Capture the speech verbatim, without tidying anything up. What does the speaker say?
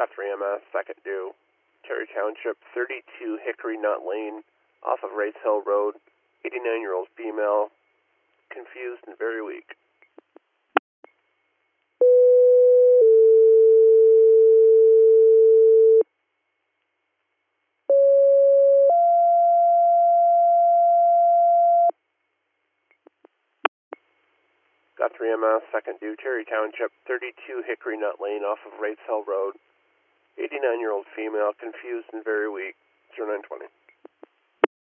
Guthrie M S, second due, Terry Township, thirty-two Hickory Nut Lane, off of Wrights Hill Road, eighty-nine-year-old female, confused and very weak. Guthrie M S, second due, Terry Township, thirty-two Hickory Nut Lane, off of Wrights Hill Road, eighty-nine-year-old female, confused and very weak, zero nine twenty.